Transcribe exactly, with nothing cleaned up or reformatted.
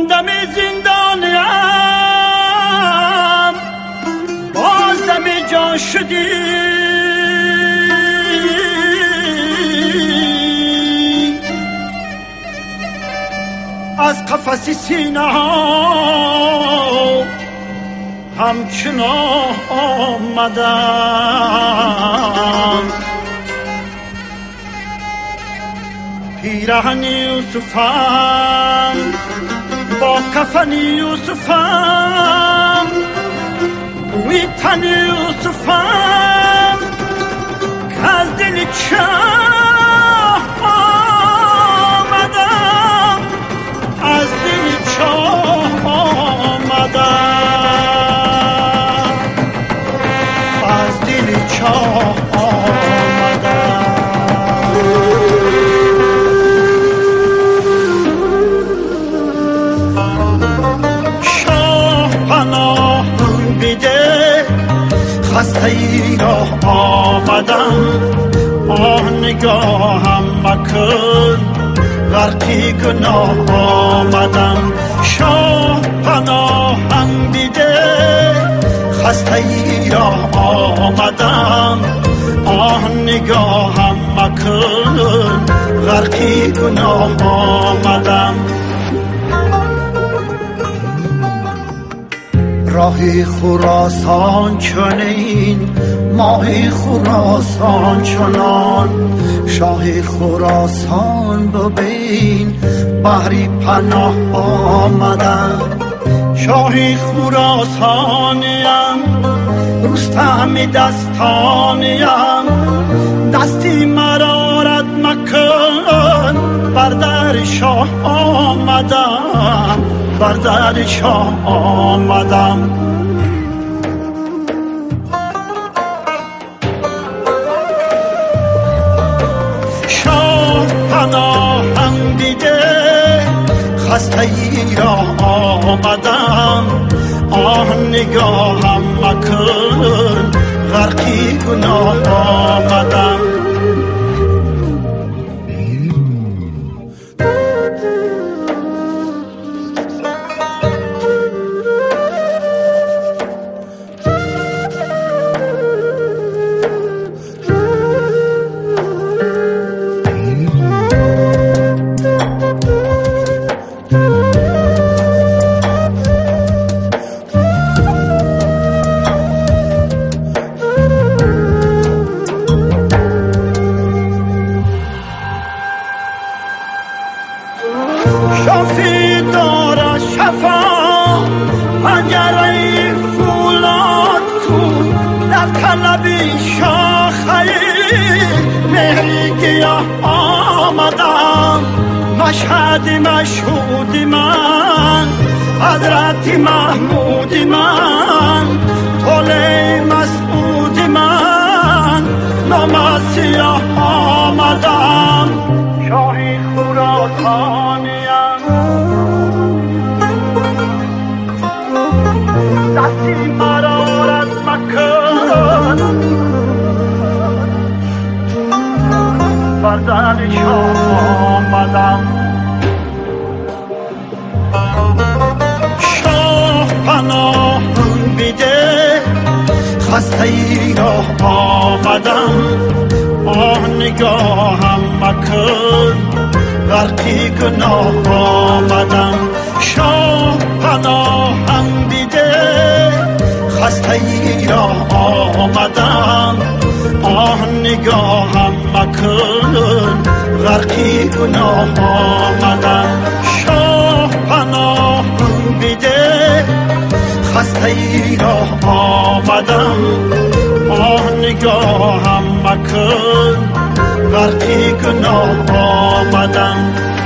ماندم زندانیم باز دم جان شدی از قفس سینه ها همچنان آمدم پیرهن یوسفم با کفن یوسفم وی تن یوسفم که از دل چاه آمدم از دل چاه آمدم از دل چاه آمدم شاه پناه بیده خسته ای را آمدم آه نگاهم مکن غرقی گناه آمدم شاه پناهم بیده خسته ای را آمدم آه نگاهم مکن غرقی گناه آمدم راهی خراسان چنین ماهی خراسان چنان شاهی خراسان ببین بحری پناه آمدم شاهی خراسانیم رستم دستانیم دستی مرا رد مکن بر در شاه آمدم بر در شاه آمدم شاه پناهم دیده خسته ای را آمدم آه نگاهم مکن غرقی گناه آمدم شافی داره شفا پنجره فولاد کن در طلبی شاخه مهری گیاه آمدم مشهد مشهود من حضرت محمود من طوله مسعود من نام سیاه آمدم شاهی خراسانیم دستی مرا رد مکن بر در شاه آمدم شاه پناه بیده خسته ای را آمدم آه نگاهم مکن غرقی گناه آمدم شاه پناهم بیده خسته ای را آمدم آه نگاهم مکن غرقی گناه آمدم شاه پناهم بیده خسته ای را آمدم آه نگاهم مکن غرقی گناه آمدم